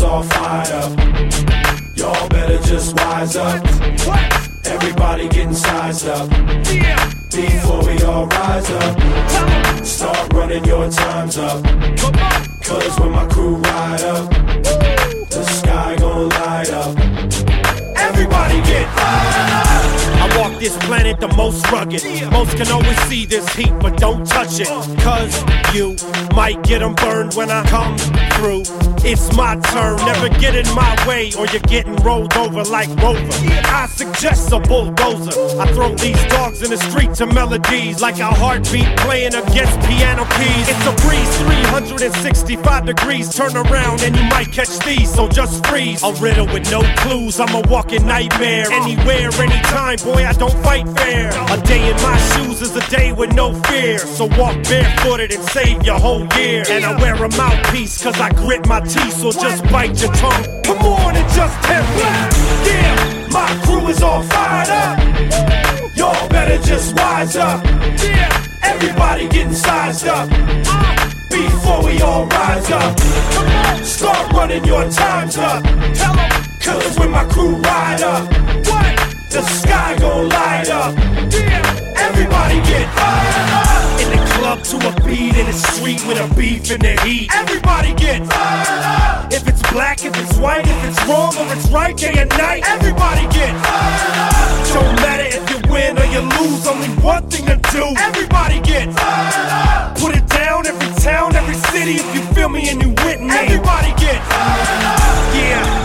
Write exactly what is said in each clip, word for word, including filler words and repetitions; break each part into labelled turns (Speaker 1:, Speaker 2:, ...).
Speaker 1: all fired up. Y'all better just wise up. Everybody getting sized up. Before we all rise up, start running your times up. Cause when my crew ride up, the sky gon' light up. Everybody get fired up.
Speaker 2: I walk this planet the most rugged. Most can always see this heat, but don't touch it. Cause you might get them burned when I come through. It's my turn, never get in my way, or you're getting rolled over like Rover. I suggest a bulldozer. I throw these dogs in the street to melodies, like a heartbeat playing against piano keys. It's a breeze, three hundred sixty-five degrees. Turn around and you might catch these, so just freeze. A riddle with no clues, I'm a walking nightmare. Anywhere, anytime, boy, I don't fight fair. A day in my shoes is a day with no fear. So walk barefooted and save your whole year. And I wear a mouthpiece cause I grit my teeth, so just bite your tongue. Come on and just tempt me. Yeah, my crew is all fired up. Y'all better just wise up. Yeah, everybody getting sized up. Before we all rise up, start running your times up. Cause when my crew ride up, the sky gon' light up. Everybody get fired up. In the club to a beat, in the street with a beef in the heat. Everybody get fired up. If it's black, if it's white, if it's wrong or it's right, day and night. Everybody get fired up. Don't matter if you win or you lose, only one thing to do. Everybody get fired up. Put it down, every town, every city. If you feel me and you with me, everybody get fired up. Yeah.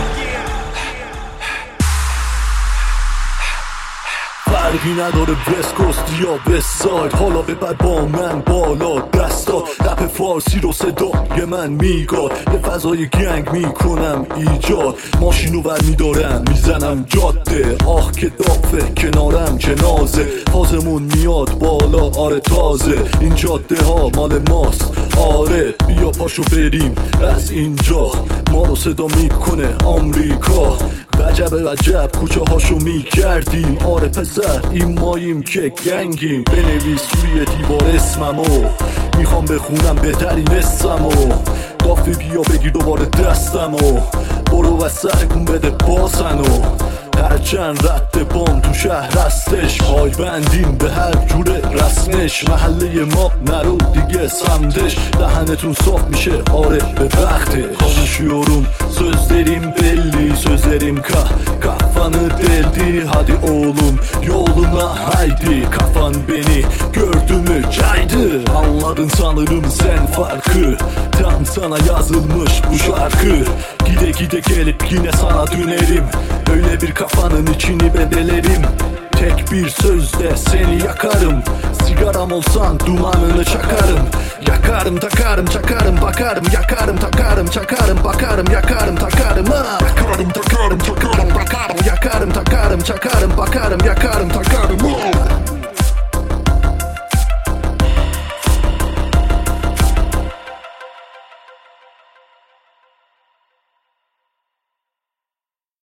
Speaker 3: فرقی نداره بست کوست یا بست ساید. حالا ببر با من بالا دستا. رپ فارسی رو صدای من میگاد. یه فضای گنگ میکنم ایجاد. ماشینو ور میدارم میزنم جاده. آخ که دافه کنارم جنازه. فازمون میاد بالا آره تازه. این جاده ها مال ماست آره. بیا پاشو بریم از اینجا. ما رو صدا میکنه آمریکا. وجب وجب کوچه هاشو میکردیم آره پسر این ماییم که گنگیم. بنویس روی دیوار اسممو. میخوام بخونم بهترین اسممو. دافی بیا بگیر دوباره دستمو. برو و سرکون بده باسنو. هرچند رد بام تو شهر هستش. پای بندیم به هر جور رسمش. محله ما نرو دیگه سمتش. دهنتون صاف میشه آره به وقته. Konuşuyorum sözlerim belli. Sözlerim ka kafanı deldi. Hadi oğlum yoluna haydi. Kafan beni gördü mü caydı. Anladın sanırım sen farkı. Tam sana yazılmış bu şarkı. Gide gide gelip yine sana dönerim. Öyle bir kafanın içini bedelerim. Tek bir sözle seni yakarım. Sigaram olsan dumanını çakarım. Yakarım takarım çakarım bakarım. Yakarım takarım çakarım bakarım. Yakarım takarım ha. Yakarım takarım çakarım bakarım. Yakarım takarım çakarım bakarım. Yakarım takarım ha.